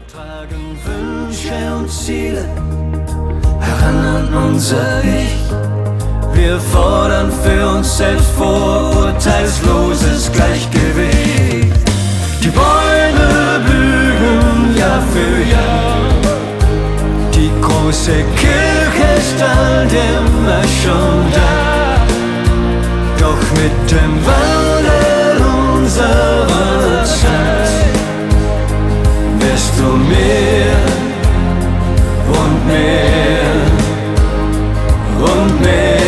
Tragen Wünsche und Ziele heran an unser Ich. Wir fordern für uns selbst vorurteilsloses Gleichgewicht. Die Bäume blühen Jahr für Jahr. Die große Kirche ist all immer schon da. Doch mit dem Wandel unserer Zeit wirst du mehr und mehr und mehr.